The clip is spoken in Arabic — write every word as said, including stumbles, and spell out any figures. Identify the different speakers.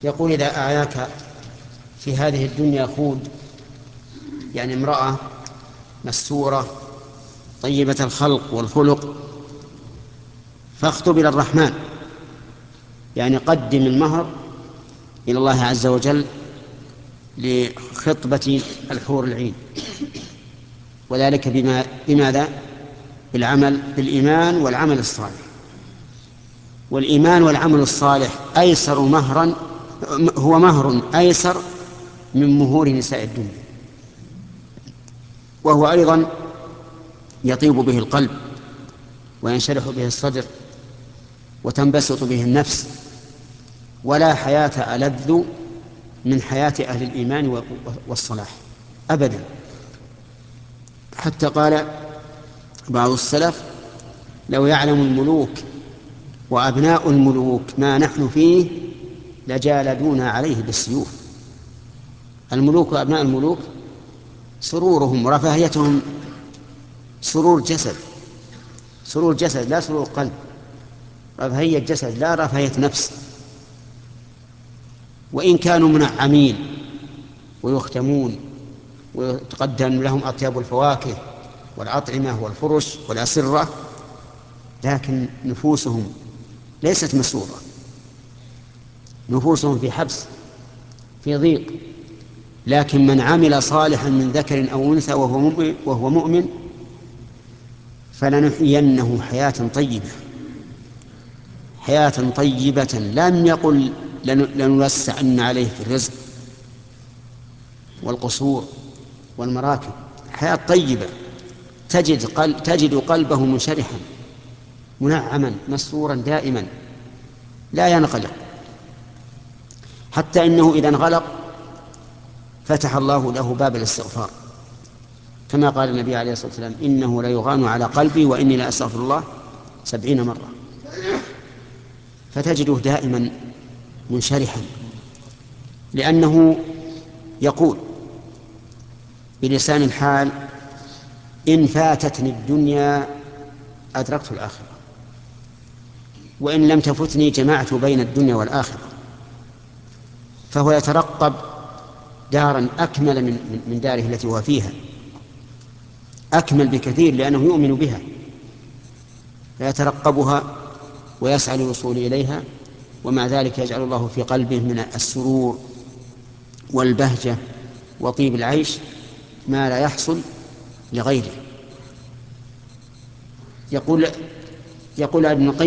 Speaker 1: يقول: إذا أعياك في هذه الدنيا خود، يعني امرأة مستورة طيبة الخلق والخلق، فاخطب إلى الرحمن، يعني قدم المهر إلى الله عز وجل لخطبة الحور العين، وذلك بما بماذا؟ بالعمل بالإيمان والعمل الصالح. والإيمان والعمل الصالح أيسر مهرا، هو مهر أيسر من مهور نساء الدنيا، وهو أيضا يطيب به القلب وينشرح به الصدر وتنبسط به النفس، ولا حياة ألذ من حياة أهل الإيمان والصلاح أبدا. حتى قال بعض السلف: لو يعلم الملوك وأبناء الملوك ما نحن فيه لجالدونا عليه بالسيوف. الملوك وأبناء الملوك سرورهم ورفاهيتهم سرور جسد، سرور جسد لا سرور قلب، رفاهية جسد لا رفاهية نفس. وإن كانوا منعمين ويختمون ويتقدم لهم أطيب الفواكه والأطعمة والفرش والأسرة، لكن نفوسهم ليست مسرورة، نفوسهم في حبس، في ضيق. لكن من عمل صالحا من ذكر أو أنثى وهو مؤمن, وهو مؤمن فلنحيينه حياة طيبة، حياة طيبة. لم يقل لنوسعن عليه في الرزق والقصور والمراكب، حياة طيبة تجد, قلب تجد قلبه منشرحا منعما مسرورا دائما لا ينقلق، حتى إنه إذا انغلق فتح الله له باب الاستغفار، كما قال النبي عليه الصلاة والسلام: إنه لا يغان على قلبي وإني لا أستغفر الله سبعين مرة. فتجده دائما منشرحا، لأنه يقول بلسان الحال: إن فاتتني الدنيا أدركت الآخرة، وإن لم تفتني جمعت بين الدنيا والآخرة. فهو يترقب دارا أكمل من داره التي هو فيها، أكمل بكثير لأنه يؤمن بها، فيترقبها ويسعى للوصول إليها، ومع ذلك يجعل الله في قلبه من السرور والبهجة وطيب العيش ما لا يحصل لغيره. يقول يقول ابن القيم